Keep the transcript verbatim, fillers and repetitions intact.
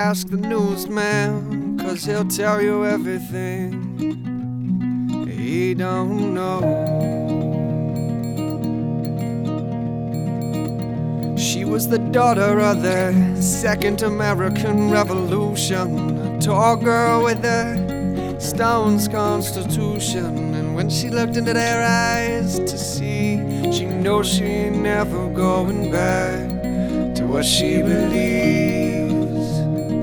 Ask the newsman, cause he'll tell you everything he don't know. She was the daughter of the Second American Revolution, a tall girl with a stone's constitution. And when she looked into their eyes to see, she knows she ain't never going back to what she believed.